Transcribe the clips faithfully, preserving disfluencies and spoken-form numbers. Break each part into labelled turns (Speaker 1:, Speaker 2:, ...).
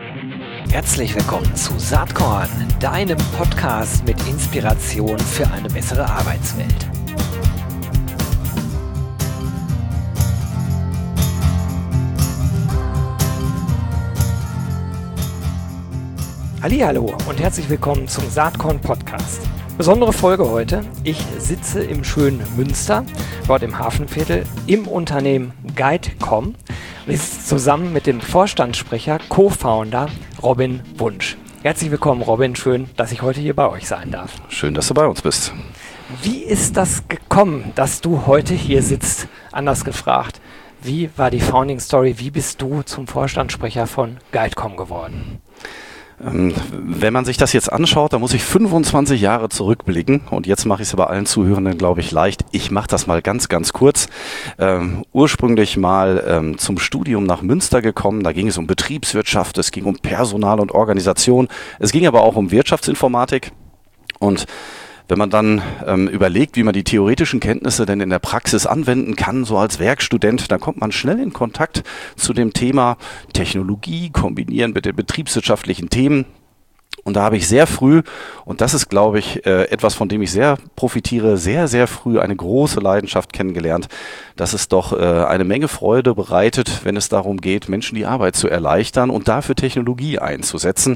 Speaker 1: Herzlich willkommen zu Saatkorn, deinem Podcast mit Inspiration für eine bessere Arbeitswelt. Hallihallo und herzlich willkommen zum Saatkorn Podcast. Besondere Folge heute. Ich sitze im schönen Münster, dort im Hafenviertel, im Unternehmen Guide Punkt com. Und ich sitze zusammen mit dem Vorstandssprecher, Co-Founder Robin Wunsch. Herzlich willkommen, Robin. Schön, dass ich heute hier bei euch sein darf.
Speaker 2: Schön, dass du bei uns bist.
Speaker 1: Wie ist das gekommen, dass du heute hier sitzt? Anders gefragt, wie war die Founding Story? Wie bist du zum Vorstandssprecher von Guide Punkt com geworden?
Speaker 2: Wenn man sich das jetzt anschaut, dann muss ich fünfundzwanzig Jahre zurückblicken und jetzt mache ich es bei allen Zuhörenden, glaube ich, leicht. Ich mache das mal ganz, ganz kurz. Ähm, ursprünglich mal ähm, zum Studium nach Münster gekommen, da ging es um Betriebswirtschaft, es ging um Personal und Organisation, es ging aber auch um Wirtschaftsinformatik und wenn man dann ähm, überlegt, wie man die theoretischen Kenntnisse denn in der Praxis anwenden kann, so als Werkstudent, dann kommt man schnell in Kontakt zu dem Thema Technologie, kombinieren mit den betriebswirtschaftlichen Themen. Und da habe ich sehr früh, und das ist, glaube ich, äh, etwas, von dem ich sehr profitiere, sehr, sehr früh eine große Leidenschaft kennengelernt, dass es doch äh, eine Menge Freude bereitet, wenn es darum geht, Menschen die Arbeit zu erleichtern und dafür Technologie einzusetzen.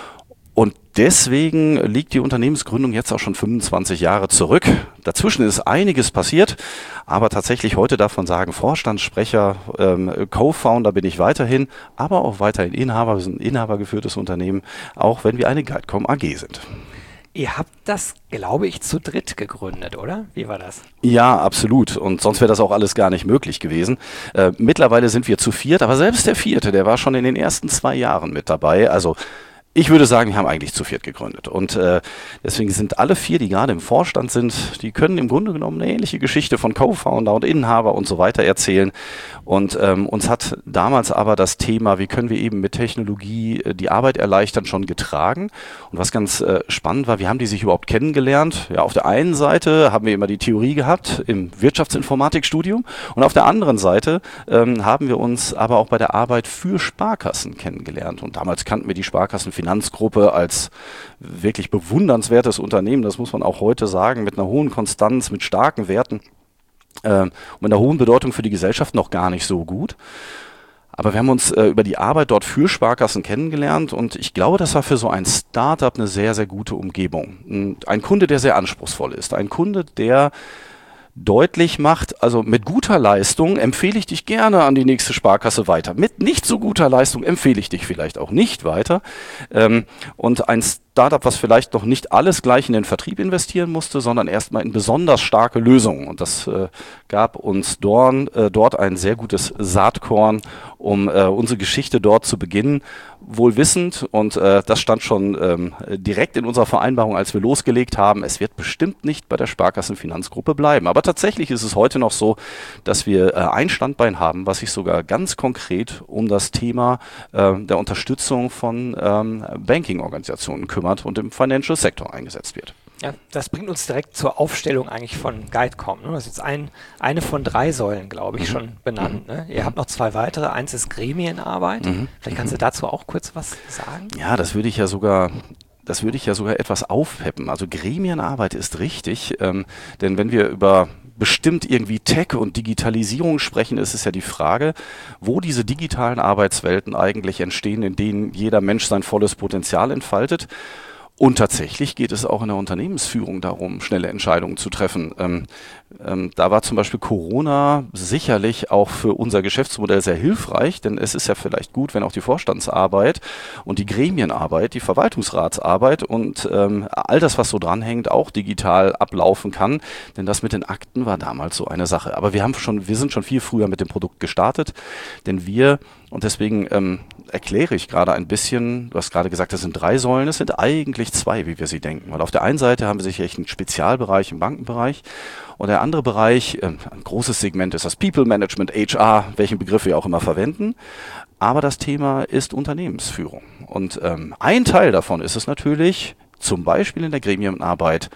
Speaker 2: Und deswegen liegt die Unternehmensgründung jetzt auch schon fünfundzwanzig Jahre zurück. Dazwischen ist einiges passiert, aber tatsächlich heute darf man sagen, Vorstandssprecher, ähm, Co-Founder bin ich weiterhin, aber auch weiterhin Inhaber. Wir sind ein inhabergeführtes Unternehmen, auch wenn wir eine Guide Punkt com A G sind.
Speaker 1: Ihr habt das, glaube ich, zu dritt gegründet, oder? Wie war das?
Speaker 2: Ja, absolut. Und sonst wäre das auch alles gar nicht möglich gewesen. Äh, mittlerweile sind wir zu viert, aber selbst der vierte, der war schon in den ersten zwei Jahren mit dabei. Also ich würde sagen, wir haben eigentlich zu viert gegründet und äh, deswegen sind alle vier, die gerade im Vorstand sind, die können im Grunde genommen eine ähnliche Geschichte von Co-Founder und Inhaber und so weiter erzählen und ähm, uns hat damals aber das Thema, wie können wir eben mit Technologie äh, die Arbeit erleichtern, schon getragen und was ganz äh, spannend war, wie haben die sich überhaupt kennengelernt? Ja, auf der einen Seite haben wir immer die Theorie gehabt im Wirtschaftsinformatikstudium und auf der anderen Seite ähm, haben wir uns aber auch bei der Arbeit für Sparkassen kennengelernt und damals kannten wir die Sparkassen Finanzgruppe als wirklich bewundernswertes Unternehmen, das muss man auch heute sagen, mit einer hohen Konstanz, mit starken Werten äh, und mit einer hohen Bedeutung für die Gesellschaft noch gar nicht so gut. Aber wir haben uns äh, über die Arbeit dort für Sparkassen kennengelernt und ich glaube, das war für so ein Startup eine sehr, sehr gute Umgebung. Ein Kunde, der sehr anspruchsvoll ist, ein Kunde, der deutlich macht, also mit guter Leistung empfehle ich dich gerne an die nächste Sparkasse weiter. Mit nicht so guter Leistung empfehle ich dich vielleicht auch nicht weiter. Ähm, und ein Startup, was vielleicht noch nicht alles gleich in den Vertrieb investieren musste, sondern erstmal in besonders starke Lösungen. Und das äh, gab uns Dorn, äh, dort ein sehr gutes Saatkorn, um äh, unsere Geschichte dort zu beginnen. Wohl wissend, und äh, das stand schon ähm, direkt in unserer Vereinbarung, als wir losgelegt haben, es wird bestimmt nicht bei der Sparkassenfinanzgruppe bleiben. Aber tatsächlich ist es heute noch so, dass wir äh, ein Standbein haben, was sich sogar ganz konkret um das Thema äh, der Unterstützung von ähm, Banking-Organisationen kümmert und im Financial Sector eingesetzt wird.
Speaker 1: Ja, das bringt uns direkt zur Aufstellung eigentlich von Guide Punkt com. Ne? Das ist jetzt ein, eine von drei Säulen, glaube ich, mhm. schon benannt. Ne? Ihr habt noch zwei weitere. Eins ist Gremienarbeit. Mhm. Vielleicht kannst du dazu auch kurz was sagen?
Speaker 2: Ja, das würde ich ja sogar... Das würde ich ja sogar etwas aufpeppen. Also Gremienarbeit ist richtig, ähm, denn wenn wir über bestimmt irgendwie Tech und Digitalisierung sprechen, ist es ja die Frage, wo diese digitalen Arbeitswelten eigentlich entstehen, in denen jeder Mensch sein volles Potenzial entfaltet. Und tatsächlich geht es auch in der Unternehmensführung darum, schnelle Entscheidungen zu treffen. Ähm, ähm, da war zum Beispiel Corona sicherlich auch für unser Geschäftsmodell sehr hilfreich, denn es ist ja vielleicht gut, wenn auch die Vorstandsarbeit und die Gremienarbeit, die Verwaltungsratsarbeit und ähm, all das, was so dranhängt, auch digital ablaufen kann. Denn das mit den Akten war damals so eine Sache. Aber wir haben schon, wir sind schon viel früher mit dem Produkt gestartet, denn wir und deswegen ähm, erkläre ich gerade ein bisschen, du hast gerade gesagt, das sind drei Säulen, es sind eigentlich zwei, wie wir sie denken. Weil auf der einen Seite haben wir sicherlich einen Spezialbereich im Bankenbereich und der andere Bereich, äh, ein großes Segment ist das People Management, H R, welchen Begriff wir auch immer verwenden. Aber das Thema ist Unternehmensführung. Und ähm, ein Teil davon ist es natürlich, zum Beispiel in der Gremienarbeit,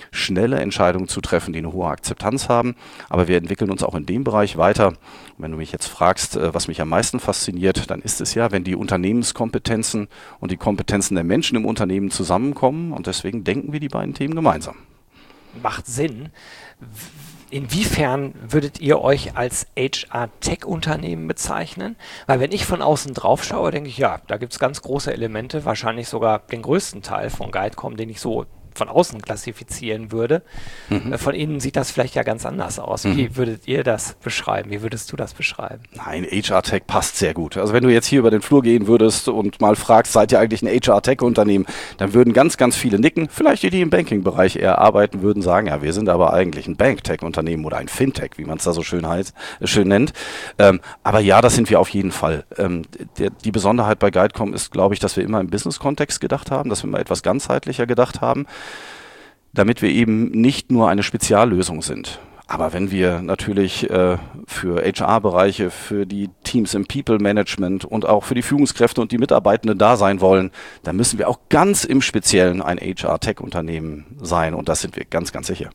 Speaker 2: schnelle Entscheidungen zu treffen, die eine hohe Akzeptanz haben. Aber wir entwickeln uns auch in dem Bereich weiter. Und wenn du mich jetzt fragst, was mich am meisten fasziniert, dann ist es ja, wenn die Unternehmenskompetenzen und die Kompetenzen der Menschen im Unternehmen zusammenkommen. Und deswegen denken wir die beiden Themen gemeinsam.
Speaker 1: Macht Sinn. Inwiefern würdet ihr euch als H R-Tech-Unternehmen bezeichnen? Weil wenn ich von außen drauf schaue, denke ich, ja, da gibt es ganz große Elemente, wahrscheinlich sogar den größten Teil von GuideCom, den ich so von außen klassifizieren würde. Mhm. Von innen sieht das vielleicht ja ganz anders aus. Mhm. Wie würdet ihr das beschreiben? Wie würdest du das beschreiben?
Speaker 2: Nein, H R-Tech passt sehr gut. Also wenn du jetzt hier über den Flur gehen würdest und mal fragst, seid ihr eigentlich ein H R-Tech-Unternehmen, dann würden ganz, ganz viele nicken. Vielleicht die, die im Banking-Bereich eher arbeiten, würden sagen, ja, wir sind aber eigentlich ein Bank-Tech-Unternehmen oder ein Fintech, wie man es da so schön heißt, äh, schön nennt. Ähm, aber ja, das sind wir auf jeden Fall. Ähm, der, die Besonderheit bei GuideCom ist, glaube ich, dass wir immer im Business-Kontext gedacht haben, dass wir immer etwas ganzheitlicher gedacht haben, damit wir eben nicht nur eine Speziallösung sind. Aber wenn wir natürlich äh, für H R-Bereiche, für die Teams im People-Management und auch für die Führungskräfte und die Mitarbeitenden da sein wollen, dann müssen wir auch ganz im Speziellen ein H R-Tech-Unternehmen sein. Und das sind wir ganz, ganz sicher.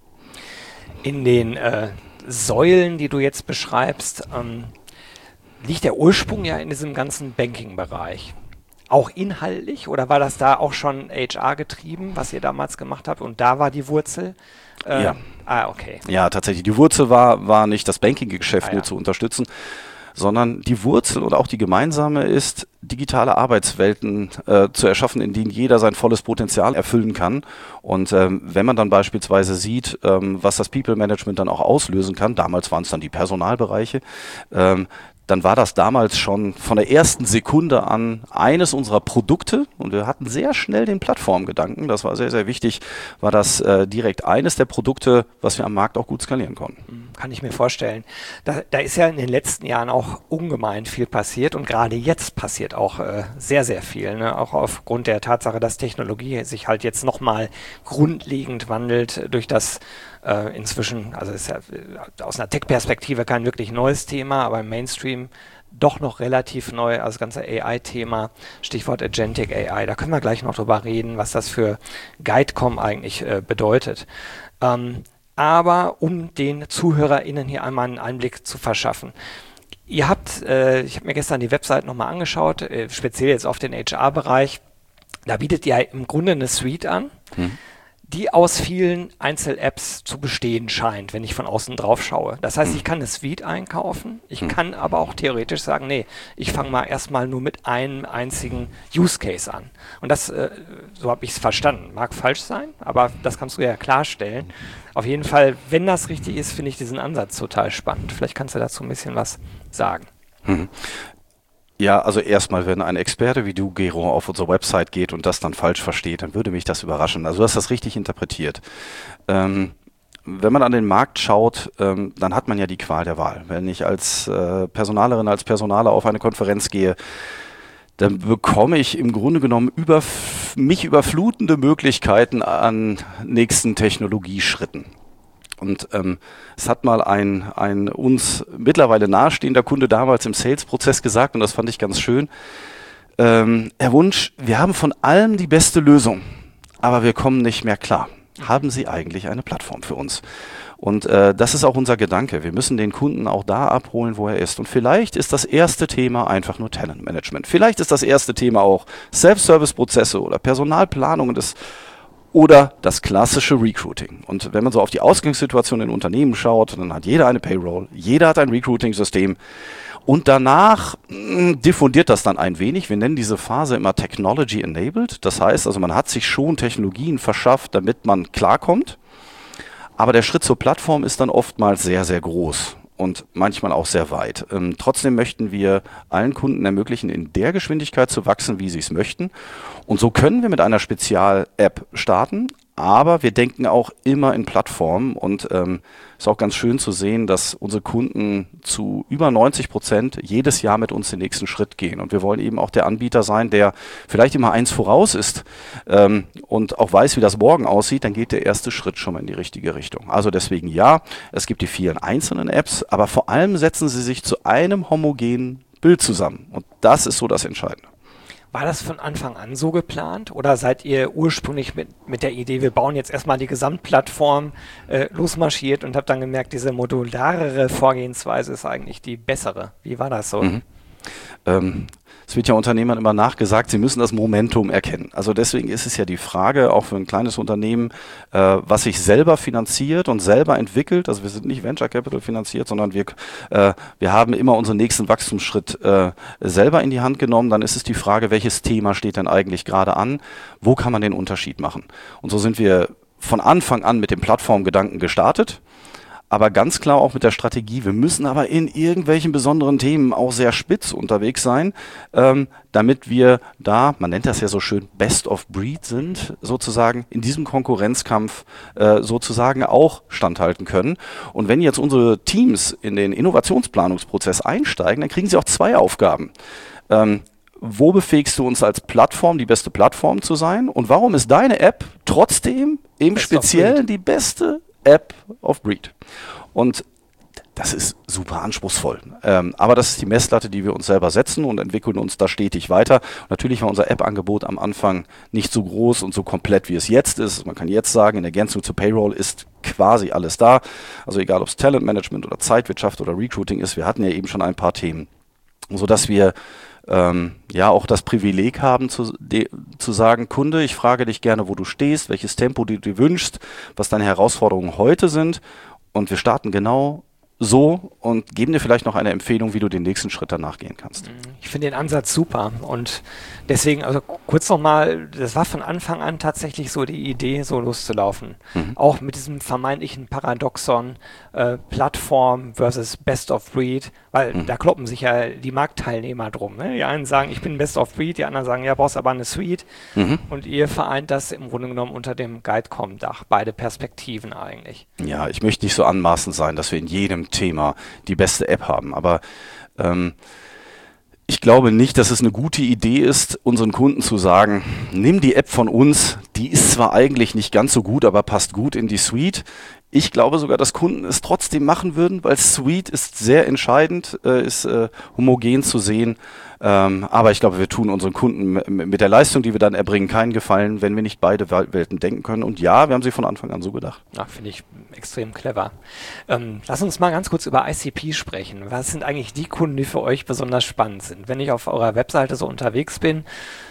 Speaker 1: In den äh, Säulen, die du jetzt beschreibst, ähm, liegt der Ursprung ja in diesem ganzen Banking-Bereich. Auch inhaltlich oder war das da auch schon H R getrieben, was ihr damals gemacht habt und da war die Wurzel?
Speaker 2: Äh, ja.
Speaker 1: Ah, okay.
Speaker 2: Ja, tatsächlich. Die Wurzel war, war nicht das Banking-Geschäft ah, nur ja. zu unterstützen, sondern die Wurzel und auch die gemeinsame ist, digitale Arbeitswelten äh, zu erschaffen, in denen jeder sein volles Potenzial erfüllen kann. Und ähm, wenn man dann beispielsweise sieht, ähm, was das People-Management dann auch auslösen kann, damals waren es dann die Personalbereiche, ähm, dann war das damals schon von der ersten Sekunde an eines unserer Produkte und wir hatten sehr schnell den Plattformgedanken, das war sehr, sehr wichtig, war das äh, direkt eines der Produkte, was wir am Markt auch gut skalieren konnten.
Speaker 1: Kann ich mir vorstellen. Da, da ist ja in den letzten Jahren auch ungemein viel passiert und gerade jetzt passiert auch äh, sehr, sehr viel, ne? Auch aufgrund der Tatsache, dass Technologie sich halt jetzt nochmal grundlegend wandelt durch das Äh, inzwischen, also ist ja äh, aus einer Tech-Perspektive kein wirklich neues Thema, aber im Mainstream doch noch relativ neu, also das ganze A I-Thema, Stichwort Agentic A I, da können wir gleich noch drüber reden, was das für GuideCom eigentlich äh, bedeutet. Ähm, aber um den ZuhörerInnen hier einmal einen Einblick zu verschaffen, ihr habt, äh, ich habe mir gestern die Website nochmal angeschaut, äh, speziell jetzt auf den H R-Bereich, da bietet ihr im Grunde eine Suite an, hm. die aus vielen Einzel-Apps zu bestehen scheint, wenn ich von außen drauf schaue. Das heißt, ich kann eine Suite einkaufen, ich kann aber auch theoretisch sagen, nee, ich fange mal erstmal nur mit einem einzigen Use Case an. Und das, äh, so habe ich es verstanden, mag falsch sein, aber das kannst du ja klarstellen. Auf jeden Fall, wenn das richtig ist, finde ich diesen Ansatz total spannend. Vielleicht kannst du dazu ein bisschen was sagen.
Speaker 2: Mhm. Ja, also erstmal, wenn ein Experte wie du, Gero, auf unsere Website geht und das dann falsch versteht, dann würde mich das überraschen. Also du hast das richtig interpretiert. Ähm, wenn man an den Markt schaut, ähm, dann hat man ja die Qual der Wahl. Wenn ich als äh, Personalerin, als Personaler auf eine Konferenz gehe, dann bekomme ich im Grunde genommen über mich überflutende Möglichkeiten an nächsten Technologieschritten. Und ähm, es hat mal ein, ein uns mittlerweile nahestehender Kunde damals im Sales-Prozess gesagt, und das fand ich ganz schön, ähm, Herr Wunsch, wir haben von allem die beste Lösung, aber wir kommen nicht mehr klar. Haben Sie eigentlich eine Plattform für uns? Und äh, das ist auch unser Gedanke. Wir müssen den Kunden auch da abholen, wo er ist. Und vielleicht ist das erste Thema einfach nur Talentmanagement. Vielleicht ist das erste Thema auch Self-Service-Prozesse oder Personalplanung des oder das klassische Recruiting. Und wenn man so auf die Ausgangssituation in Unternehmen schaut, dann hat jeder eine Payroll, jeder hat ein Recruiting-System und danach mh, diffundiert das dann ein wenig. Wir nennen diese Phase immer Technology-enabled. Das heißt also, man hat sich schon Technologien verschafft, damit man klarkommt, aber der Schritt zur Plattform ist dann oftmals sehr, sehr groß und manchmal auch sehr weit. Ähm, trotzdem möchten wir allen Kunden ermöglichen, in der Geschwindigkeit zu wachsen, wie sie es möchten. Und so können wir mit einer Spezial-App starten, aber wir denken auch immer in Plattformen und ähm, ist auch ganz schön zu sehen, dass unsere Kunden zu über neunzig Prozent jedes Jahr mit uns den nächsten Schritt gehen. Und wir wollen eben auch der Anbieter sein, der vielleicht immer eins voraus ist ähm, und auch weiß, wie das morgen aussieht, dann geht der erste Schritt schon mal in die richtige Richtung. Also deswegen ja, es gibt die vielen einzelnen Apps, aber vor allem setzen sie sich zu einem homogenen Bild zusammen. Und das ist so das Entscheidende.
Speaker 1: War das von Anfang an so geplant oder seid ihr ursprünglich mit, mit der Idee, wir bauen jetzt erstmal die Gesamtplattform äh, losmarschiert und habt dann gemerkt, diese modularere Vorgehensweise ist eigentlich die bessere? Wie war das so?
Speaker 2: Mhm. Ähm, es wird ja Unternehmern immer nachgesagt, sie müssen das Momentum erkennen. Also deswegen ist es ja die Frage, auch für ein kleines Unternehmen, äh, was sich selber finanziert und selber entwickelt. Also wir sind nicht Venture Capital finanziert, sondern wir, äh, wir haben immer unseren nächsten Wachstumsschritt äh, selber in die Hand genommen. Dann ist es die Frage, welches Thema steht denn eigentlich gerade an? Wo kann man den Unterschied machen? Und so sind wir von Anfang an mit dem Plattformgedanken gestartet. Aber ganz klar auch mit der Strategie, wir müssen aber in irgendwelchen besonderen Themen auch sehr spitz unterwegs sein, ähm, damit wir da, man nennt das ja so schön, Best of Breed sind, sozusagen in diesem Konkurrenzkampf äh, sozusagen auch standhalten können. Und wenn jetzt unsere Teams in den Innovationsplanungsprozess einsteigen, dann kriegen sie auch zwei Aufgaben. Ähm, Wo befähigst du uns als Plattform, die beste Plattform zu sein? Und warum ist deine App trotzdem im
Speaker 1: Best
Speaker 2: Speziellen die beste App of Breed? Und das ist super anspruchsvoll. Ähm, aber das ist die Messlatte, die wir uns selber setzen und entwickeln uns da stetig weiter. Und natürlich war unser App-Angebot am Anfang nicht so groß und so komplett, wie es jetzt ist. Man kann jetzt sagen, in Ergänzung zu Payroll ist quasi alles da. Also egal, ob es Talentmanagement oder Zeitwirtschaft oder Recruiting ist, wir hatten ja eben schon ein paar Themen, sodass wir ähm, ja auch das Privileg haben zu, de, zu sagen, Kunde, ich frage dich gerne, wo du stehst, welches Tempo du dir wünschst, was deine Herausforderungen heute sind. Und wir starten genau so und geben dir vielleicht noch eine Empfehlung, wie du den nächsten Schritt danach gehen kannst.
Speaker 1: Ich finde den Ansatz super und deswegen, also kurz nochmal, das war von Anfang an tatsächlich so die Idee, so loszulaufen. Mhm. Auch mit diesem vermeintlichen Paradoxon, äh, Plattform versus Best of Breed, weil mhm. da kloppen sich ja die Marktteilnehmer drum. Ne? Die einen sagen, ich bin Best of Breed, die anderen sagen, ja, brauchst aber eine Suite. Mhm. Und ihr vereint das im Grunde genommen unter dem GuideCom-Dach, beide Perspektiven eigentlich.
Speaker 2: Ja, ich möchte nicht so anmaßend sein, dass wir in jedem Thema die beste App haben, aber ähm, ich glaube nicht, dass es eine gute Idee ist, unseren Kunden zu sagen, nimm die App von uns, die ist zwar eigentlich nicht ganz so gut, aber passt gut in die Suite. Ich glaube sogar, dass Kunden es trotzdem machen würden, weil Suite ist sehr entscheidend, äh, ist äh, homogen zu sehen. Ähm, aber ich glaube, wir tun unseren Kunden m- mit der Leistung, die wir dann erbringen, keinen Gefallen, wenn wir nicht beide Welten denken können. Und ja, wir haben sie von Anfang an so gedacht.
Speaker 1: Ja, finde ich extrem clever. Ähm, lass uns mal ganz kurz über I C P sprechen. Was sind eigentlich die Kunden, die für euch besonders spannend sind? Wenn ich auf eurer Webseite so unterwegs bin,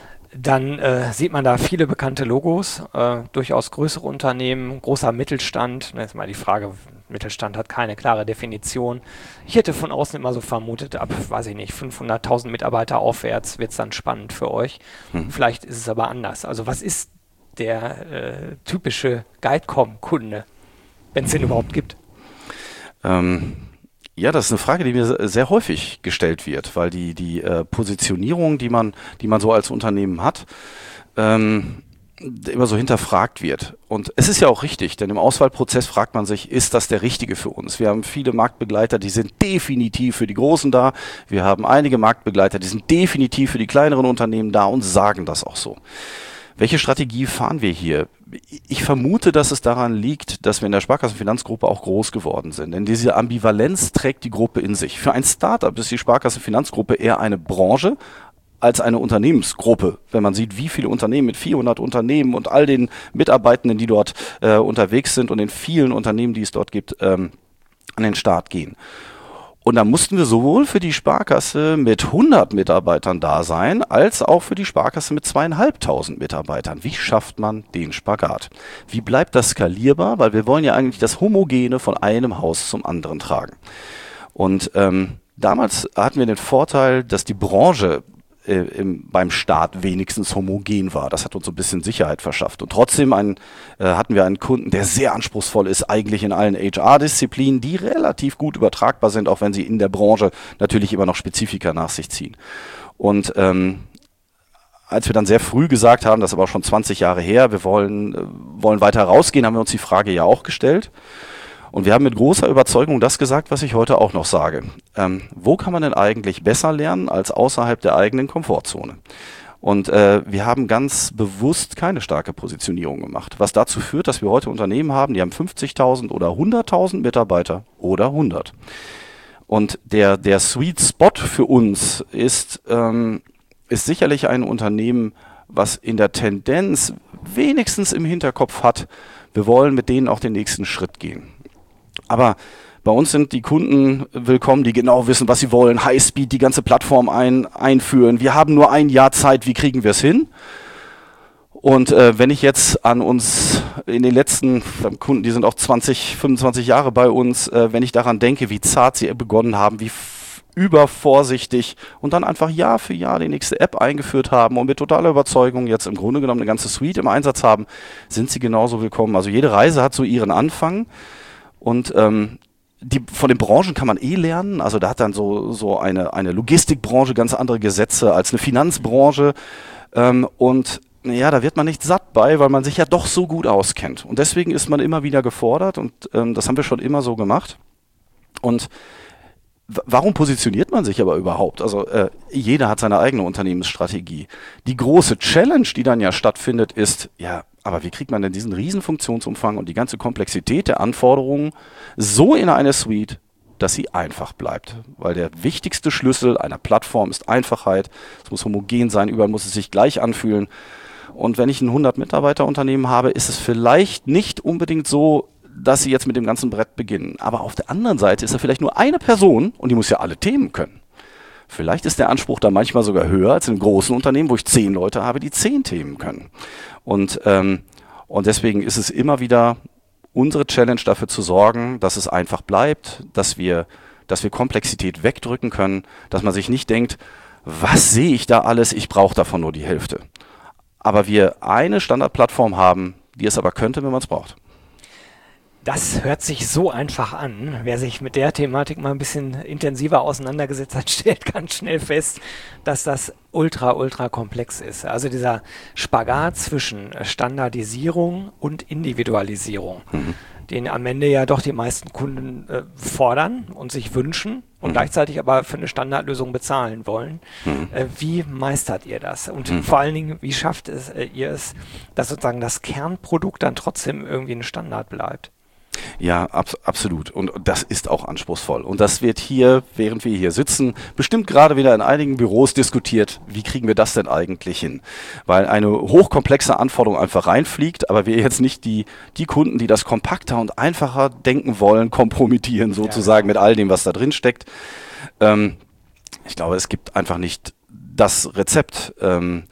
Speaker 1: dann äh, sieht man da viele bekannte Logos, äh, durchaus größere Unternehmen, großer Mittelstand. Jetzt mal die Frage, Mittelstand hat keine klare Definition. Ich hätte von außen immer so vermutet, ab, weiß ich nicht, fünfhunderttausend Mitarbeiter aufwärts wird es dann spannend für euch. Hm. Vielleicht ist es aber anders. Also was ist der äh, typische GuideCom-Kunde, wenn es den überhaupt gibt?
Speaker 2: Ähm Ja, das ist eine Frage, die mir sehr häufig gestellt wird, weil die, die äh, Positionierung, die man, die man so als Unternehmen hat, ähm, immer so hinterfragt wird. Und es ist ja auch richtig, denn im Auswahlprozess fragt man sich, ist das der Richtige für uns? Wir haben viele Marktbegleiter, die sind definitiv für die Großen da. Wir haben einige Marktbegleiter, die sind definitiv für die kleineren Unternehmen da und sagen das auch so. Welche Strategie fahren wir hier? Ich vermute, dass es daran liegt, dass wir in der Sparkassenfinanzgruppe auch groß geworden sind. Denn diese Ambivalenz trägt die Gruppe in sich. Für ein Startup ist die Sparkassenfinanzgruppe eher eine Branche als eine Unternehmensgruppe. Wenn man sieht, wie viele Unternehmen mit vierhundert Unternehmen und all den Mitarbeitenden, die dort äh, unterwegs sind und den vielen Unternehmen, die es dort gibt, ähm, an den Start gehen. Und da mussten wir sowohl für die Sparkasse mit hundert Mitarbeitern da sein, als auch für die Sparkasse mit zweieinhalbtausend Mitarbeitern. Wie schafft man den Spagat? Wie bleibt das skalierbar? Weil wir wollen ja eigentlich das Homogene von einem Haus zum anderen tragen. Und ähm, damals hatten wir den Vorteil, dass die Branche äh, im, beim Start wenigstens homogen war. Das hat uns so ein bisschen Sicherheit verschafft. Und trotzdem ein, äh, hatten wir einen Kunden, der sehr anspruchsvoll ist, eigentlich in allen H R-Disziplinen, die relativ gut übertragbar sind, auch wenn sie in der Branche natürlich immer noch Spezifika nach sich ziehen. Und ähm, als wir dann sehr früh gesagt haben, das ist aber auch schon zwanzig Jahre her, wir wollen, äh, wollen weiter rausgehen, haben wir uns die Frage ja auch gestellt. Und wir haben mit großer Überzeugung das gesagt, was ich heute auch noch sage. Ähm, wo kann man denn eigentlich besser lernen als außerhalb der eigenen Komfortzone? Und äh, wir haben ganz bewusst keine starke Positionierung gemacht, was dazu führt, dass wir heute Unternehmen haben, die haben fünfzigtausend oder hunderttausend Mitarbeiter oder hundert. Und der, der Sweet Spot für uns ist ähm, ist sicherlich ein Unternehmen, was in der Tendenz wenigstens im Hinterkopf hat, wir wollen mit denen auch den nächsten Schritt gehen. Aber bei uns sind die Kunden willkommen, die genau wissen, was sie wollen, Highspeed, die ganze Plattform ein, einführen. Wir haben nur ein Jahr Zeit, wie kriegen wir es hin? Und äh, wenn ich jetzt an uns in den letzten Kunden, die sind auch zwanzig, fünfundzwanzig Jahre bei uns, äh, wenn ich daran denke, wie zart sie begonnen haben, wie f- übervorsichtig und dann einfach Jahr für Jahr die nächste App eingeführt haben und mit totaler Überzeugung jetzt im Grunde genommen eine ganze Suite im Einsatz haben, sind sie genauso willkommen. Also jede Reise hat so ihren Anfang und ähm, die, von den Branchen kann man eh lernen. Also da hat dann so, so eine, eine Logistikbranche ganz andere Gesetze als eine Finanzbranche ähm, und ja, da wird man nicht satt bei, weil man sich ja doch so gut auskennt. Und deswegen ist man immer wieder gefordert und ähm, das haben wir schon immer so gemacht. Und w- warum positioniert man sich aber überhaupt? Also äh, jeder hat seine eigene Unternehmensstrategie. Die große Challenge, die dann ja stattfindet, ist, ja, aber wie kriegt man denn diesen riesen Funktionsumfang und die ganze Komplexität der Anforderungen so in eine Suite, dass sie einfach bleibt. Weil der wichtigste Schlüssel einer Plattform ist Einfachheit. Es muss homogen sein, überall muss es sich gleich anfühlen. Und wenn ich ein hundert-Mitarbeiter-Unternehmen habe, ist es vielleicht nicht unbedingt so, dass sie jetzt mit dem ganzen Brett beginnen. Aber auf der anderen Seite ist da vielleicht nur eine Person und die muss ja alle Themen können. Vielleicht ist der Anspruch da manchmal sogar höher als in einem großen Unternehmen, wo ich zehn Leute habe, die zehn Themen können. Und, ähm, und deswegen ist es immer wieder unsere Challenge, dafür zu sorgen, dass es einfach bleibt, dass wir, dass wir Komplexität wegdrücken können, dass man sich nicht denkt, was sehe ich da alles, ich brauche davon nur die Hälfte. Aber wir eine Standardplattform haben, die es aber könnte, wenn man es braucht.
Speaker 1: Das hört sich so einfach an. Wer sich mit der Thematik mal ein bisschen intensiver auseinandergesetzt hat, stellt ganz schnell fest, dass das ultra, ultra komplex ist. Also dieser Spagat zwischen Standardisierung und Individualisierung, mhm. den am Ende ja doch die meisten Kunden äh, fordern und sich wünschen und mhm. gleichzeitig aber für eine Standardlösung bezahlen wollen. Mhm. Äh, wie meistert ihr das? Und mhm. vor allen Dingen, wie schafft es, äh, ihr es, dass sozusagen das Kernprodukt dann trotzdem irgendwie ein Standard bleibt?
Speaker 2: Ja, abs- absolut. Und das ist auch anspruchsvoll. Und das wird hier, während wir hier sitzen, bestimmt gerade wieder in einigen Büros diskutiert, wie kriegen wir das denn eigentlich hin? Weil eine hochkomplexe Anforderung einfach reinfliegt, aber wir jetzt nicht die, die Kunden, die das kompakter und einfacher denken wollen, kompromittieren sozusagen ja, genau. mit all dem, was da drin steckt. Ähm, ich glaube, es gibt einfach nicht das Rezept. Ähm,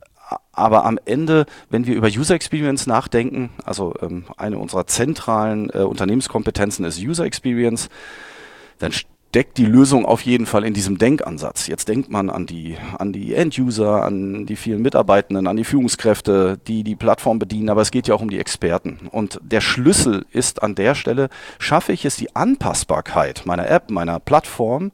Speaker 2: Aber am Ende, wenn wir über User Experience nachdenken, also ähm, eine unserer zentralen äh, Unternehmenskompetenzen ist User Experience, dann steckt die Lösung auf jeden Fall in diesem Denkansatz. Jetzt denkt man an die, an die End-User, an die vielen Mitarbeitenden, an die Führungskräfte, die die Plattform bedienen, aber es geht ja auch um die Experten. Und der Schlüssel ist an der Stelle, schaffe ich es, die Anpassbarkeit meiner App, meiner Plattform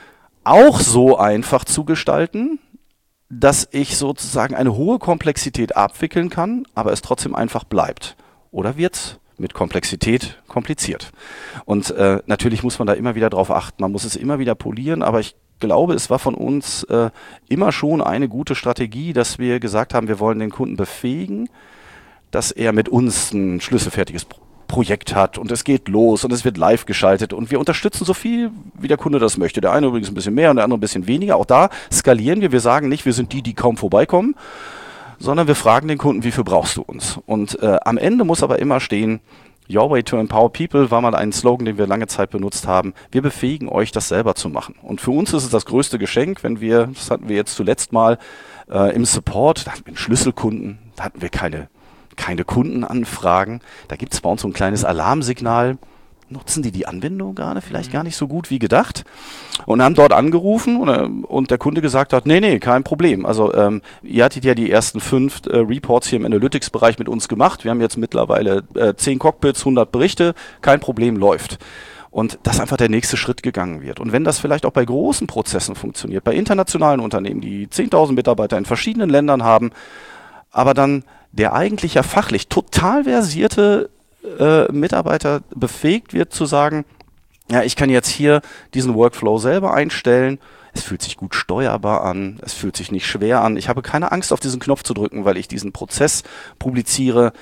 Speaker 2: auch so einfach zu gestalten, dass ich sozusagen eine hohe Komplexität abwickeln kann, aber es trotzdem einfach bleibt. Oder wird's mit Komplexität kompliziert? Und äh, natürlich muss man da immer wieder drauf achten, man muss es immer wieder polieren, aber ich glaube, es war von uns äh, immer schon eine gute Strategie, dass wir gesagt haben, wir wollen den Kunden befähigen, dass er mit uns ein schlüsselfertiges Projekt hat und es geht los und es wird live geschaltet und wir unterstützen so viel, wie der Kunde das möchte. Der eine übrigens ein bisschen mehr und der andere ein bisschen weniger. Auch da skalieren wir. Wir sagen nicht, wir sind die, die kaum vorbeikommen, sondern wir fragen den Kunden, wie viel brauchst du uns? Und äh, am Ende muss aber immer stehen, Your way to empower people war mal ein Slogan, den wir lange Zeit benutzt haben. Wir befähigen euch, das selber zu machen. Und für uns ist es das größte Geschenk, wenn wir, das hatten wir jetzt zuletzt mal äh, im Support, da hatten wir einen Schlüsselkunden, da hatten wir keine keine Kundenanfragen. Da gibt es bei uns so ein kleines Alarmsignal. Nutzen die die Anwendung gerade vielleicht gar nicht so gut wie gedacht? Und haben dort angerufen und, und der Kunde gesagt hat, nee, nee, kein Problem. Also ähm, ihr hattet ja die ersten fünf äh, Reports hier im Analytics-Bereich mit uns gemacht. Wir haben jetzt mittlerweile äh, zehn Cockpits, hundert Berichte. Kein Problem, läuft. Und dass einfach der nächste Schritt gegangen wird. Und wenn das vielleicht auch bei großen Prozessen funktioniert, bei internationalen Unternehmen, die zehntausend Mitarbeiter in verschiedenen Ländern haben, aber dann der eigentlich ja fachlich total versierte äh, Mitarbeiter befähigt wird zu sagen, ja, ich kann jetzt hier diesen Workflow selber einstellen, es fühlt sich gut steuerbar an, es fühlt sich nicht schwer an, ich habe keine Angst auf diesen Knopf zu drücken, weil ich diesen Prozess publiziere,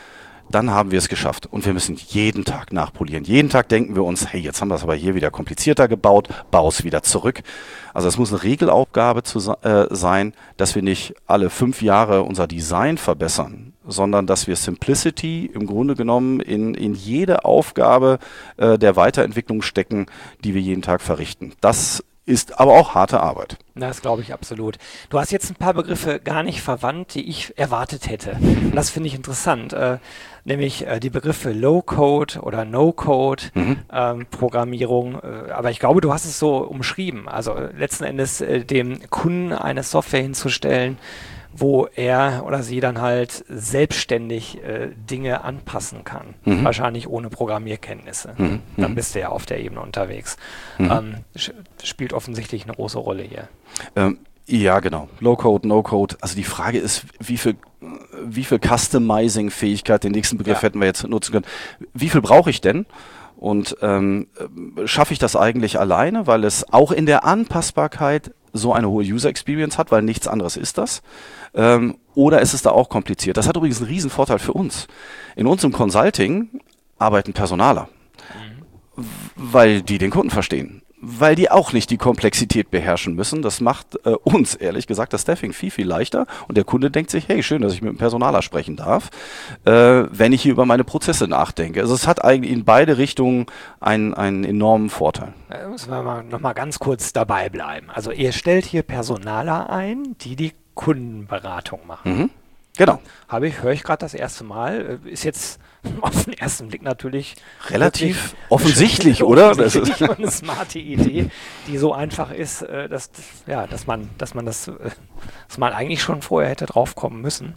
Speaker 2: dann haben wir es geschafft. Und wir müssen jeden Tag nachpolieren. Jeden Tag denken wir uns, hey, jetzt haben wir es aber hier wieder komplizierter gebaut, bau es wieder zurück. Also es muss eine Regelaufgabe zu, äh, sein, dass wir nicht alle fünf Jahre unser Design verbessern, sondern dass wir Simplicity im Grunde genommen in, in jede Aufgabe äh, der Weiterentwicklung stecken, die wir jeden Tag verrichten. Das ist aber auch harte Arbeit.
Speaker 1: Das glaube ich absolut. Du hast jetzt ein paar Begriffe gar nicht verwandt, die ich erwartet hätte. Und das finde ich interessant. Äh, nämlich äh, die Begriffe Low-Code oder No-Code, mhm. ähm, Programmierung. Äh, aber ich glaube, du hast es so umschrieben. Also äh, letzten Endes äh, dem Kunden eine Software hinzustellen, wo er oder sie dann halt selbstständig äh, Dinge anpassen kann. Mhm. Wahrscheinlich ohne Programmierkenntnisse. Mhm. Dann bist du ja auf der Ebene unterwegs. Mhm. Ähm, spielt offensichtlich eine große Rolle hier.
Speaker 2: Ähm, ja, genau. Low-Code, No-Code. Also die Frage ist, wie viel, wie viel Customizing-Fähigkeit, den nächsten Begriff ja. hätten wir jetzt nutzen können. Wie viel brauche ich denn? Und ähm, schaffe ich das eigentlich alleine, weil es auch in der Anpassbarkeit so eine hohe User Experience hat, weil nichts anderes ist das? Ähm, oder ist es da auch kompliziert? Das hat übrigens einen riesen Vorteil für uns. In unserem Consulting arbeiten Personaler, mhm. weil die den Kunden verstehen. Weil die auch nicht die Komplexität beherrschen müssen. Das macht äh, uns, ehrlich gesagt, das Staffing viel, viel leichter. Und der Kunde denkt sich, hey, schön, dass ich mit dem Personaler sprechen darf, äh, wenn ich hier über meine Prozesse nachdenke. Also es hat eigentlich in beide Richtungen einen, einen enormen Vorteil.
Speaker 1: Da müssen wir mal, noch mal ganz kurz dabei bleiben. Also ihr stellt hier Personaler ein, die die Kundenberatung machen. Mhm.
Speaker 2: Genau.
Speaker 1: Habe ich, höre ich gerade das erste Mal. Ist jetzt auf den ersten Blick natürlich
Speaker 2: relativ offensichtlich, oder?
Speaker 1: Offensichtlich und eine smarte Idee, die so einfach ist, dass, ja, dass man, dass man das, dass man eigentlich schon vorher hätte drauf kommen müssen.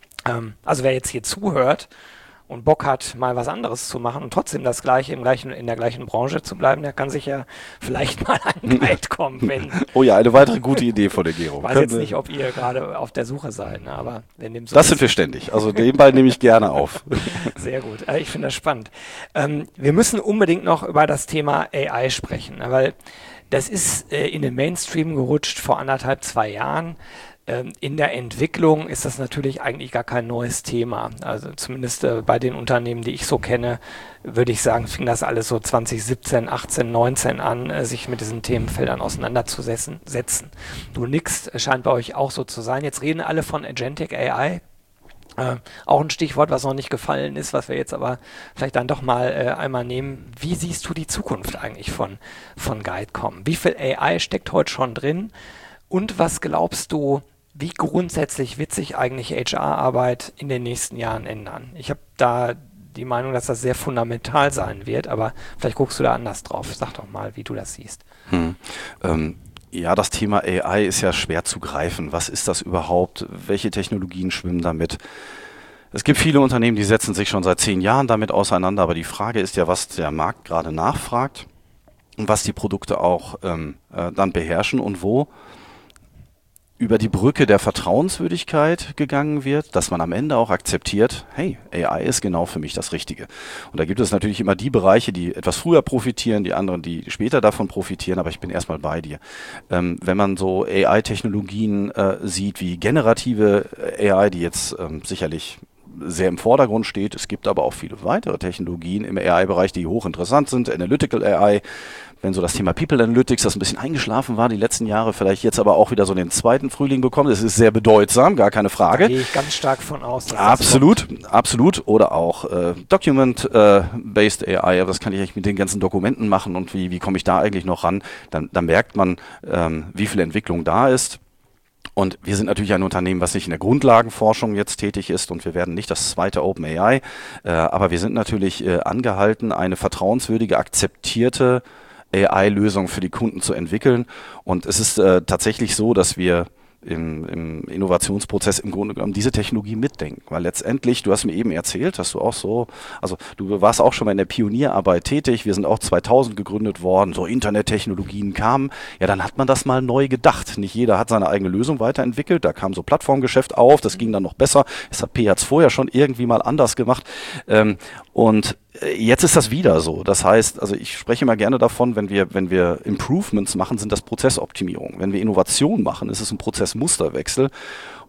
Speaker 1: Also wer jetzt hier zuhört und Bock hat, mal was anderes zu machen und trotzdem das gleiche im gleichen, in der gleichen Branche zu bleiben, der kann sich ja vielleicht mal an Guide kommen, wenn.
Speaker 2: Oh ja, eine weitere gute Idee von der Gero.
Speaker 1: Ich weiß jetzt nicht, ob ihr gerade auf der Suche seid, ne? Aber wenn dem so
Speaker 2: das
Speaker 1: ist,
Speaker 2: sind wir ständig. Also den Ball nehme ich gerne auf.
Speaker 1: Sehr gut. Ich finde das spannend. Ähm, wir müssen unbedingt noch über das Thema A I sprechen, weil das ist äh, in den Mainstream gerutscht vor anderthalb, zwei Jahren. In der Entwicklung ist das natürlich eigentlich gar kein neues Thema. Also zumindest äh, bei den Unternehmen, die ich so kenne, würde ich sagen, fing das alles so zwanzig siebzehn, achtzehn, neunzehn an, äh, sich mit diesen Themenfeldern auseinanderzusetzen. Setzen. Du nickst, scheint bei euch auch so zu sein. Jetzt reden alle von Agentic A I. Äh, auch ein Stichwort, was noch nicht gefallen ist, was wir jetzt aber vielleicht dann doch mal äh, einmal nehmen. Wie siehst du die Zukunft eigentlich von, von GuideCom? Wie viel A I steckt heute schon drin? Und was glaubst du, wie grundsätzlich wird sich eigentlich H R-Arbeit in den nächsten Jahren ändern? Ich habe da die Meinung, dass das sehr fundamental sein wird, aber vielleicht guckst du da anders drauf. Sag doch mal, wie du das siehst.
Speaker 2: Hm. Ähm, ja, das Thema A I ist ja schwer zu greifen. Was ist das überhaupt? Welche Technologien schwimmen damit? Es gibt viele Unternehmen, die setzen sich schon seit zehn Jahren damit auseinander, aber die Frage ist ja, was der Markt gerade nachfragt und was die Produkte auch ähm, äh, dann beherrschen und wo über die Brücke der Vertrauenswürdigkeit gegangen wird, dass man am Ende auch akzeptiert, hey, A I ist genau für mich das Richtige. Und da gibt es natürlich immer die Bereiche, die etwas früher profitieren, die anderen, die später davon profitieren, aber ich bin erstmal bei dir. Ähm, wenn man so A I-Technologien äh, sieht wie generative A I, die jetzt ähm, sicherlich sehr im Vordergrund steht, es gibt aber auch viele weitere Technologien im A I-Bereich, die hochinteressant sind, Analytical A I, wenn so das Thema People Analytics, das ein bisschen eingeschlafen war die letzten Jahre, vielleicht jetzt aber auch wieder so den zweiten Frühling bekommen. Das ist sehr bedeutsam, gar keine Frage. Da
Speaker 1: gehe ich ganz stark von aus. Dass
Speaker 2: absolut, das absolut. Oder auch äh, Document-Based äh, A I, aber das kann ich eigentlich mit den ganzen Dokumenten machen und wie, wie komme ich da eigentlich noch ran? Dann, dann merkt man, ähm, wie viel Entwicklung da ist. Und wir sind natürlich ein Unternehmen, was nicht in der Grundlagenforschung jetzt tätig ist und wir werden nicht das zweite OpenAI, äh, aber wir sind natürlich äh, angehalten, eine vertrauenswürdige, akzeptierte A I-Lösung für die Kunden zu entwickeln. Und es ist äh, tatsächlich so, dass wir im, im Innovationsprozess im Grunde genommen diese Technologie mitdenken. Weil letztendlich, du hast mir eben erzählt, dass du auch so, also du warst auch schon mal in der Pionierarbeit tätig, wir sind auch zweitausend gegründet worden, so Internettechnologien kamen, ja dann hat man das mal neu gedacht. Nicht jeder hat seine eigene Lösung weiterentwickelt, da kam so Plattformgeschäft auf, das ging dann noch besser. S A P hat es vorher schon irgendwie mal anders gemacht. Ähm, und jetzt ist das wieder so. Das heißt, also ich spreche immer gerne davon, wenn wir, wenn wir Improvements machen, sind das Prozessoptimierung. Wenn wir Innovation machen, ist es ein Prozessmusterwechsel.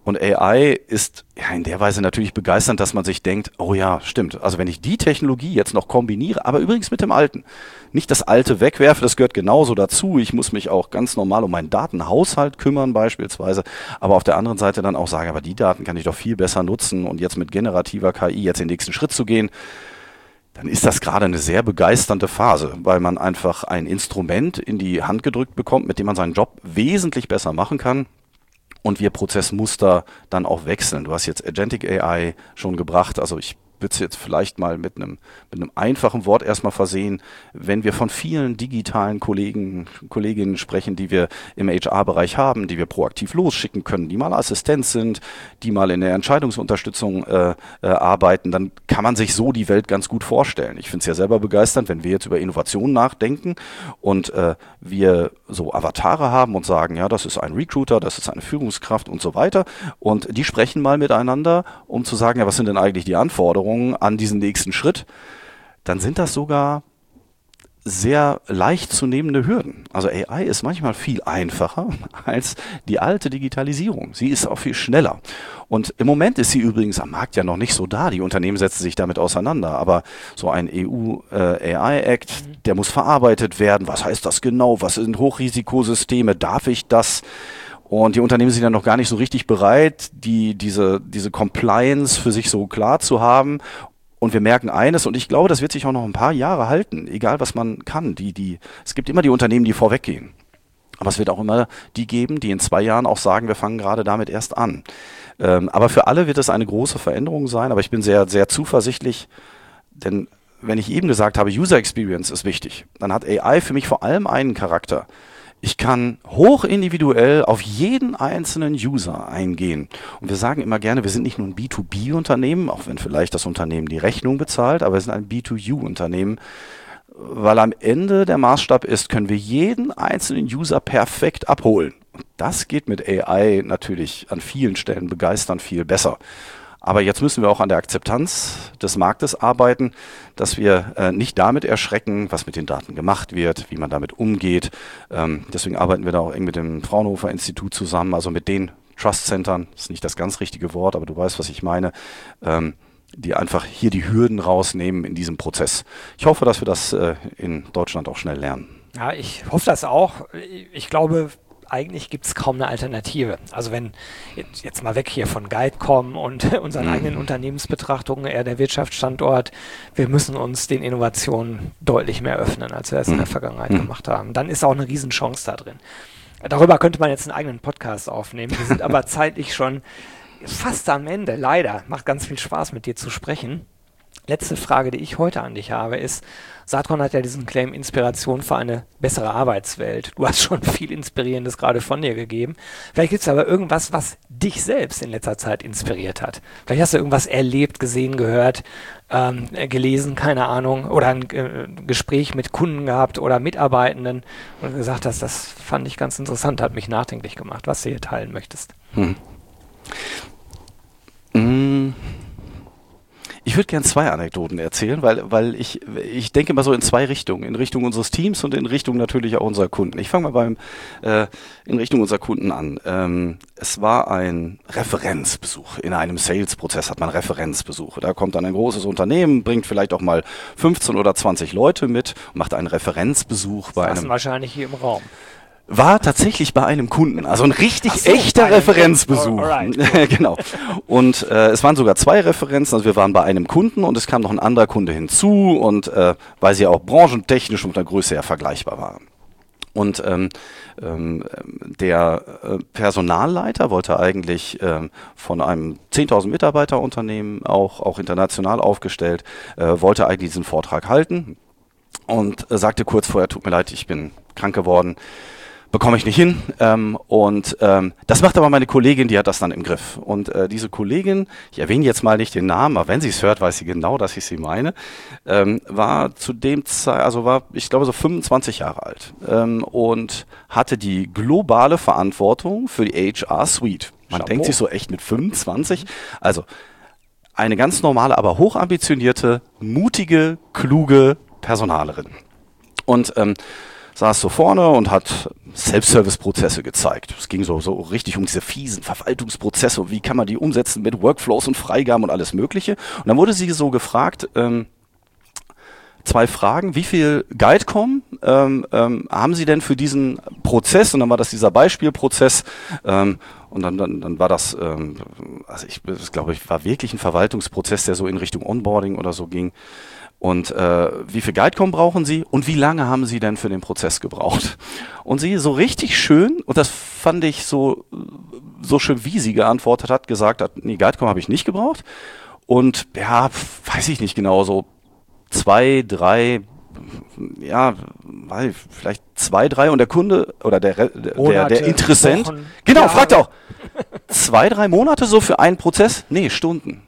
Speaker 2: Und A I ist ja in der Weise natürlich begeisternd, dass man sich denkt, oh ja, stimmt. Also wenn ich die Technologie jetzt noch kombiniere, aber übrigens mit dem Alten, nicht das Alte wegwerfe, das gehört genauso dazu. Ich muss mich auch ganz normal um meinen Datenhaushalt kümmern beispielsweise, aber auf der anderen Seite dann auch sagen, aber die Daten kann ich doch viel besser nutzen und jetzt mit generativer K I jetzt den nächsten Schritt zu gehen, dann ist das gerade eine sehr begeisternde Phase, weil man einfach ein Instrument in die Hand gedrückt bekommt, mit dem man seinen Job wesentlich besser machen kann. Und wir Prozessmuster dann auch wechseln. Du hast jetzt Agentic A I schon gebracht, also ich würde es jetzt vielleicht mal mit einem mit einem einfachen Wort erstmal versehen, wenn wir von vielen digitalen Kollegen, Kolleginnen sprechen, die wir im H R-Bereich haben, die wir proaktiv losschicken können, die mal Assistent sind, die mal in der Entscheidungsunterstützung äh, äh, arbeiten, dann kann man sich so die Welt ganz gut vorstellen. Ich finde es ja selber begeisternd, wenn wir jetzt über Innovation nachdenken und äh, wir so Avatare haben und sagen, ja, das ist ein Recruiter, das ist eine Führungskraft und so weiter und die sprechen mal miteinander, um zu sagen, ja, was sind denn eigentlich die Anforderungen an diesen nächsten Schritt, dann sind das sogar sehr leicht zu nehmende Hürden. Also A I ist manchmal viel einfacher als die alte Digitalisierung. Sie ist auch viel schneller. Und im Moment ist sie übrigens am Markt ja noch nicht so da. Die Unternehmen setzen sich damit auseinander. Aber so ein E U äh, A I-Act, der muss verarbeitet werden. Was heißt das genau? Was sind Hochrisikosysteme? Darf ich das? Und die Unternehmen sind ja noch gar nicht so richtig bereit, die, diese, diese Compliance für sich so klar zu haben. Und wir merken eines, und ich glaube, das wird sich auch noch ein paar Jahre halten, egal was man kann. Die, die, es gibt immer die Unternehmen, die vorweggehen. Aber es wird auch immer die geben, die in zwei Jahren auch sagen, wir fangen gerade damit erst an. Ähm, aber für alle wird es eine große Veränderung sein. Aber ich bin sehr, sehr zuversichtlich, denn wenn ich eben gesagt habe, User Experience ist wichtig, dann hat A I für mich vor allem einen Charakter. Ich kann hoch individuell auf jeden einzelnen User eingehen. Und wir sagen immer gerne, wir sind nicht nur ein B zwei B-Unternehmen, auch wenn vielleicht das Unternehmen die Rechnung bezahlt, aber wir sind ein B zwei U-Unternehmen, weil am Ende der Maßstab ist, können wir jeden einzelnen User perfekt abholen. Und das geht mit A I natürlich an vielen Stellen begeisternd viel besser. Aber jetzt müssen wir auch an der Akzeptanz des Marktes arbeiten, dass wir äh, nicht damit erschrecken, was mit den Daten gemacht wird, wie man damit umgeht. Ähm, deswegen arbeiten wir da auch eng mit dem Fraunhofer Institut zusammen, also mit den Trust-Centern, das ist nicht das ganz richtige Wort, aber du weißt, was ich meine, ähm, die einfach hier die Hürden rausnehmen in diesem Prozess. Ich hoffe, dass wir das äh, in Deutschland auch schnell lernen.
Speaker 1: Ja, ich hoffe das auch. Ich glaube, eigentlich gibt es kaum eine Alternative. Also wenn, jetzt, jetzt mal weg hier von GuideCom und unseren mhm. eigenen Unternehmensbetrachtungen, eher der Wirtschaftsstandort, wir müssen uns den Innovationen deutlich mehr öffnen, als wir es mhm. in der Vergangenheit mhm. gemacht haben. Dann ist auch eine Riesenchance da drin. Darüber könnte man jetzt einen eigenen Podcast aufnehmen. Wir sind aber zeitlich schon fast am Ende, leider. Macht ganz viel Spaß, mit dir zu sprechen. Letzte Frage, die ich heute an dich habe, ist, Satron hat ja diesen Claim Inspiration für eine bessere Arbeitswelt. Du hast schon viel Inspirierendes gerade von dir gegeben. Vielleicht gibt es aber irgendwas, was dich selbst in letzter Zeit inspiriert hat. Vielleicht hast du irgendwas erlebt, gesehen, gehört, ähm, gelesen, keine Ahnung, oder ein äh, Gespräch mit Kunden gehabt oder Mitarbeitenden und gesagt hast, das fand ich ganz interessant, hat mich nachdenklich gemacht, was du hier teilen möchtest.
Speaker 2: Hm. Mm. Ich würde gerne zwei Anekdoten erzählen, weil, weil ich, ich denke mal so in zwei Richtungen. In Richtung unseres Teams und in Richtung natürlich auch unserer Kunden. Ich fange mal beim, äh, in Richtung unserer Kunden an. Ähm, es war ein Referenzbesuch. In einem Sales-Prozess hat man Referenzbesuche. Da kommt dann ein großes Unternehmen, bringt vielleicht auch mal fünfzehn oder zwanzig Leute mit und macht einen Referenzbesuch bei einem...
Speaker 1: wahrscheinlich hier im Raum.
Speaker 2: War tatsächlich bei einem Kunden, also ein richtig so, echter Referenzbesuch. Alright. Genau. Und äh, es waren sogar zwei Referenzen, also wir waren bei einem Kunden und es kam noch ein anderer Kunde hinzu und äh, weil sie auch branchentechnisch und der Größe ja vergleichbar waren. Und ähm, ähm, der äh, Personalleiter wollte eigentlich ähm, von einem zehntausend Mitarbeiter Unternehmen, auch, auch international aufgestellt, äh, wollte eigentlich diesen Vortrag halten und äh, sagte kurz vorher, tut mir leid, ich bin krank geworden. Bekomme ich nicht hin. Ähm, und ähm, das macht aber meine Kollegin, die hat das dann im Griff. Und äh, diese Kollegin, ich erwähne jetzt mal nicht den Namen, aber wenn sie es hört, weiß sie genau, dass ich sie meine, ähm, war zu dem Zeit, also war, ich glaube, so fünfundzwanzig Jahre alt ähm, und hatte die globale Verantwortung für die H R-Suite. Man Chapeau. Denkt sich so echt mit fünfundzwanzig. Also eine ganz normale, aber hochambitionierte, mutige, kluge Personalerin. Und ähm, saß so vorne und hat Self-Service-Prozesse gezeigt. Es ging so, so richtig um diese fiesen Verwaltungsprozesse und wie kann man die umsetzen mit Workflows und Freigaben und alles Mögliche. Und dann wurde sie so gefragt, ähm, zwei Fragen, wie viel GuideCom ähm, ähm, haben Sie denn für diesen Prozess? Und dann war das dieser Beispielprozess ähm, und dann, dann, dann war das, ähm, also ich das glaube ich, war wirklich ein Verwaltungsprozess, der so in Richtung Onboarding oder so ging. Und äh, wie viel GuideCom brauchen Sie und wie lange haben Sie denn für den Prozess gebraucht? Und sie so richtig schön, und das fand ich so, so schön, wie sie geantwortet hat, gesagt hat, nee, GuideCom habe ich nicht gebraucht. Und ja, weiß ich nicht genau, so zwei, drei, ja, weil vielleicht zwei, drei und der Kunde oder der, der,
Speaker 1: Monate,
Speaker 2: der Interessent,
Speaker 1: Wochen,
Speaker 2: genau,
Speaker 1: Jahre.
Speaker 2: fragt auch, zwei, drei Monate so für einen Prozess? Nee, Stunden.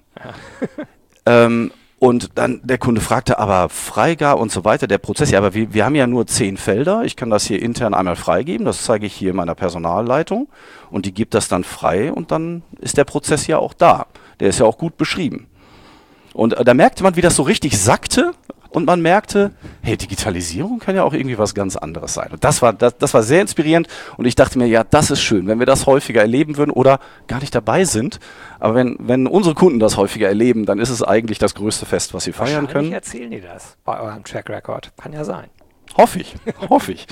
Speaker 2: Ja. ähm, Und dann der Kunde fragte, aber Freigabe und so weiter, der Prozess, ja, aber wir, wir haben ja nur zehn Felder, ich kann das hier intern einmal freigeben, das zeige ich hier meiner Personalleitung und die gibt das dann frei und dann ist der Prozess ja auch da. Der ist ja auch gut beschrieben. Und äh, da merkte man, wie das so richtig sackte und man merkte, hey, Digitalisierung kann ja auch irgendwie was ganz anderes sein. Und das war, das, das war sehr inspirierend und ich dachte mir, ja, das ist schön, wenn wir das häufiger erleben würden oder gar nicht dabei sind. Aber wenn, wenn unsere Kunden das häufiger erleben, dann ist es eigentlich das größte Fest, was sie feiern können.
Speaker 1: Erzählen die das bei eurem Track Record. Kann ja sein.
Speaker 2: Hoffe ich, hoffe ich.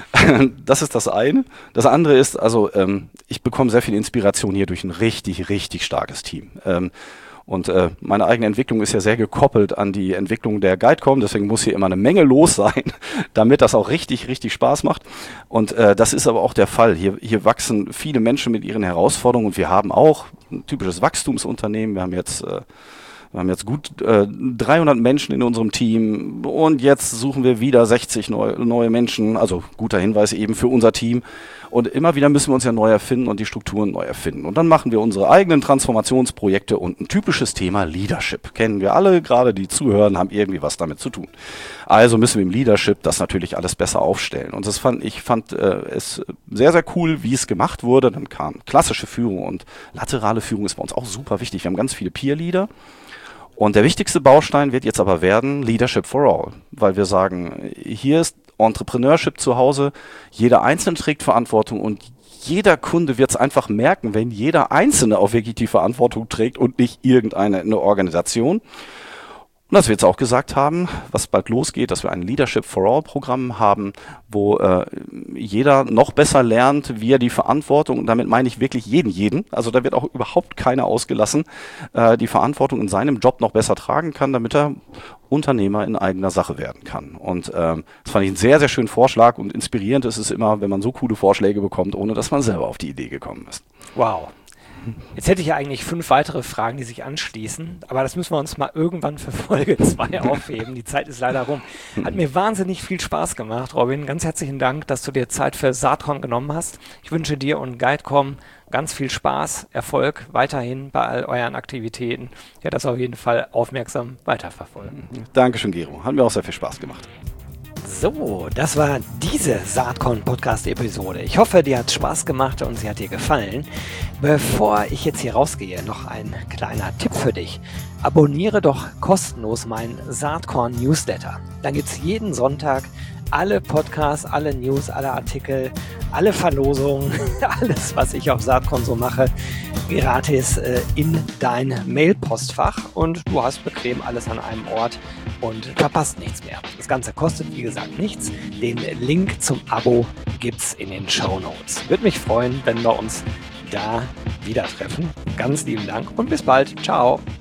Speaker 2: Das ist das eine. Das andere ist, also ähm, ich bekomme sehr viel Inspiration hier durch ein richtig, richtig starkes Team. Ähm, Und äh, meine eigene Entwicklung ist ja sehr gekoppelt an die Entwicklung der GuideCom, deswegen muss hier immer eine Menge los sein, damit das auch richtig, richtig Spaß macht. Und äh, das ist aber auch der Fall. Hier, hier wachsen viele Menschen mit ihren Herausforderungen und wir haben auch ein typisches Wachstumsunternehmen. Wir haben jetzt, äh, wir haben jetzt gut äh, dreihundert Menschen in unserem Team und jetzt suchen wir wieder sechzig neu, neue Menschen, also guter Hinweis eben für unser Team. Und immer wieder müssen wir uns ja neu erfinden und die Strukturen neu erfinden. Und dann machen wir unsere eigenen Transformationsprojekte und ein typisches Thema Leadership. Kennen wir alle, gerade die zuhören, haben irgendwie was damit zu tun. Also müssen wir im Leadership das natürlich alles besser aufstellen. Und das fand ich fand äh, es sehr, sehr cool, wie es gemacht wurde. Dann kam klassische Führung und laterale Führung ist bei uns auch super wichtig. Wir haben ganz viele Peer-Leader. Und der wichtigste Baustein wird jetzt aber werden Leadership for All. Weil wir sagen, hier ist Entrepreneurship zu Hause, jeder Einzelne trägt Verantwortung und jeder Kunde wird es einfach merken, wenn jeder Einzelne auch wirklich die Verantwortung trägt und nicht irgendeine eine Organisation. Und dass wir jetzt auch gesagt haben, was bald losgeht, dass wir ein Leadership for All Programm haben, wo äh, jeder noch besser lernt, wie er die Verantwortung, und damit meine ich wirklich jeden, jeden, also da wird auch überhaupt keiner ausgelassen, äh, die Verantwortung in seinem Job noch besser tragen kann, damit er Unternehmer in eigener Sache werden kann. Und ähm, das fand ich einen sehr, sehr schönen Vorschlag und inspirierend ist es immer, wenn man so coole Vorschläge bekommt, ohne dass man selber auf die Idee gekommen ist.
Speaker 1: Wow. Jetzt hätte ich ja eigentlich fünf weitere Fragen, die sich anschließen, aber das müssen wir uns mal irgendwann für Folge zwei aufheben. Die Zeit ist leider rum. Hat mir wahnsinnig viel Spaß gemacht, Robin. Ganz herzlichen Dank, dass du dir Zeit für Saatkorn genommen hast. Ich wünsche dir und GuideCom ganz viel Spaß, Erfolg weiterhin bei all euren Aktivitäten. Ich werde das auf jeden Fall aufmerksam weiterverfolgen.
Speaker 2: Dankeschön, Gero. Hat mir auch sehr viel Spaß gemacht.
Speaker 1: So, das war diese Saatkorn-Podcast-Episode. Ich hoffe, dir hat Spaß gemacht und sie hat dir gefallen. Bevor ich jetzt hier rausgehe, noch ein kleiner Tipp für dich. Abonniere doch kostenlos meinen Saatkorn-Newsletter. Dann gibt es jeden Sonntag alle Podcasts, alle News, alle Artikel, alle Verlosungen, alles, was ich auf Saatkorn so mache, gratis äh, in dein Mailpostfach und du hast bequem alles an einem Ort und verpasst nichts mehr. Das Ganze kostet, wie gesagt, nichts. Den Link zum Abo gibt's in den Shownotes. Würde mich freuen, wenn wir uns da wieder treffen. Ganz lieben Dank und bis bald. Ciao.